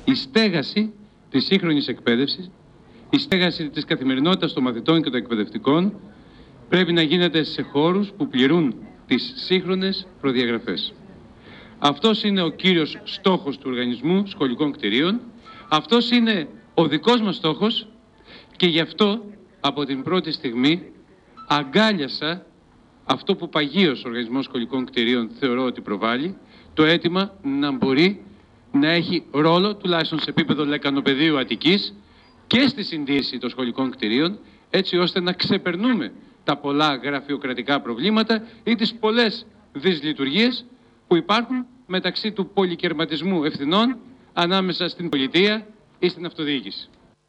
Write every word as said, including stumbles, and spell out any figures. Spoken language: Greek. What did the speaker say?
Η στέγαση της σύγχρονης εκπαίδευσης, η στέγαση της καθημερινότητας των μαθητών και των εκπαιδευτικών πρέπει να γίνεται σε χώρους που πληρούν τις σύγχρονες προδιαγραφές. Αυτός είναι ο κύριος στόχος του Οργανισμού Σχολικών Κτηρίων. Αυτός είναι ο δικός μας στόχος και γι' αυτό από την πρώτη στιγμή αγκάλιασα αυτό που παγίως ο Οργανισμός Σχολικών Κτηρίων θεωρώ ότι προβάλλει, το αίτημα να μπορεί να έχει ρόλο, τουλάχιστον σε επίπεδο λεκανοπεδίου Αττικής και στη συντήρηση των σχολικών κτηρίων, έτσι ώστε να ξεπερνούμε τα πολλά γραφειοκρατικά προβλήματα ή τις πολλές δυσλειτουργίες που υπάρχουν μεταξύ του πολυκερματισμού ευθυνών ανάμεσα στην πολιτεία ή στην αυτοδιοίκηση.